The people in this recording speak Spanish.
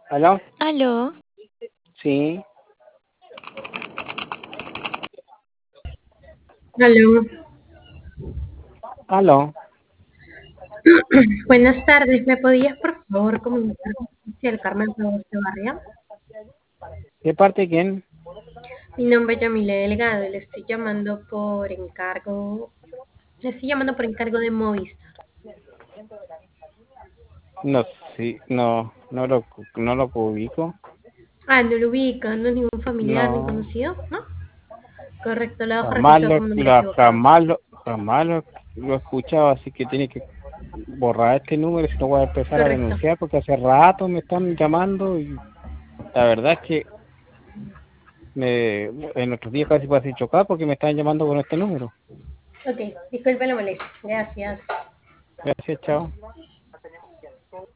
¿Aló? Aló, Sí, Aló, aló. buenas tardes. ¿Me podías por favor comunicar con el Carmen Flores de Barria? ¿De parte de quién? Mi nombre es Yamile Delgado y le estoy llamando por encargo. Le estoy llamando por encargo de Movistar. No, sí, no lo ubico. Ah, no lo ubica, no es ningún familiar ni No, conocido, ¿no? Correcto, lo dejo jamás registrado lo, como número lo- equivocado. jamás lo, jamás lo he escuchado, así que tiene que borrar este número si no voy a empezar a Correcto. denunciar porque hace rato me están llamando y la verdad es que en otros días casi pasé chocar porque me están llamando con este número. Ok, disculpe la molestia. Gracias. Gracias, chao.